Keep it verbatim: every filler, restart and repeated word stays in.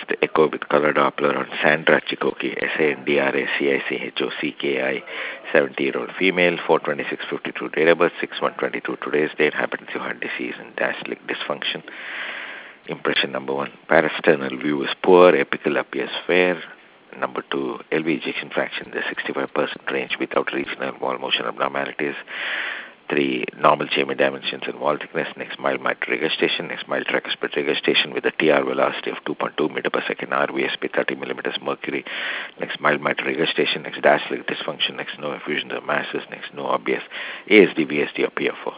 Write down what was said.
Next, echo with color Doppler on Sandra Chicoki, S A N D R A C I C H O C K I, seventy-year-old female, four twenty-six fifty-two, date of birth, six one twenty-two. Today's date, hypertensive heart disease and diastolic dysfunction. Impression number one, parasternal view is poor, apical appears fair. Number two, L V ejection fraction in the sixty-five percent range without regional wall motion abnormalities. Three, normal chamber dimensions and wall thickness. Next, mild mitral regurgitation. Next, mild tricuspid regurgitation with a T R velocity of two point two meter per second, R V S P thirty millimeters mercury. Next, mild mitral regurgitation. Next, diastolic dysfunction. Next, no effusion of masses. Next, no obvious A S D, V S D, or P F O.